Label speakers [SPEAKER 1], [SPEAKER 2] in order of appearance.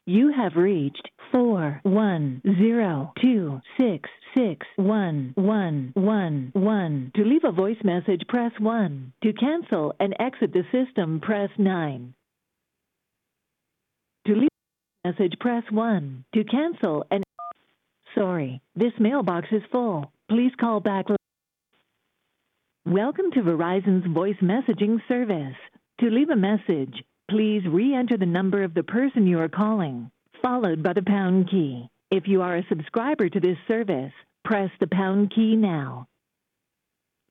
[SPEAKER 1] You have reached 41026611111. To leave a voice message, press 1. To cancel and exit the system, press 9. To leave a message, press 1. To cancel and... Sorry, this mailbox is full. Please call back. Welcome to Verizon's voice messaging service. To leave a message, please re-enter the number of the person you are calling, followed by the pound key. If you are a subscriber to this service, press the pound key now.